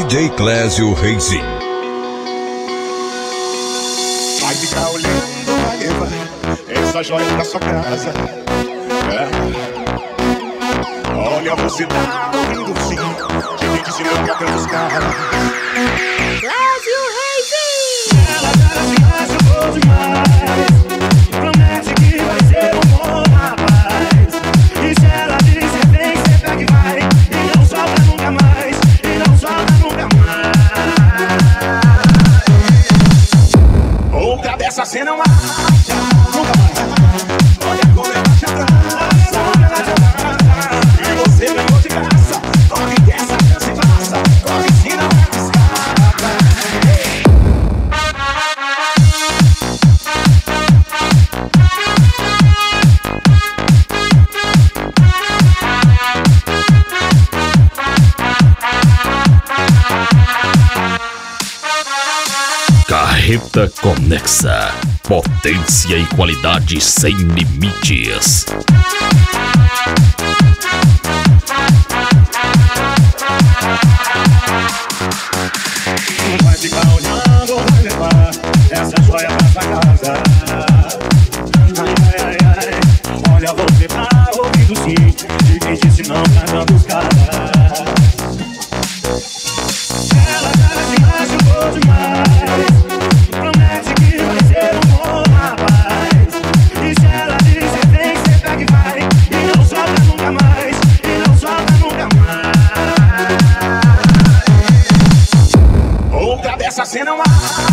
DJ Clésio Reizinho. Vai ficar olhando, vai levar essa joia pra sua casa. Olha, você tá ouvindo sim, que tem que se ligar pelos caras. Clésio Reizinho. Ela tá assim, mas eu vou demais. Promete que vai ser um bom rapaz. E se ela disser vem, cê pega e vai. E não solta nunca mais, e não solta nunca mais. Outra dessa cena é uma marcha, nunca mais. Olha como ela te abraça, e você ganhou de graça. Corre que essa chance passa, corre se não escapa. Carreta Conexa, potência e qualidade sem limites. Vai ficar olhando, vai levar essa joia pra sua casa. Ai, ai, ai, ai. Olha, você tá ouvindo sim, de quem disse não cantando os caras. Ela tá assim, mas eu vou demais. Promete que vai ser um bom rapaz. E se ela disser vem, cê pega e vai. E não solta nunca mais, e não solta nunca mais. Outra dessa cena é uma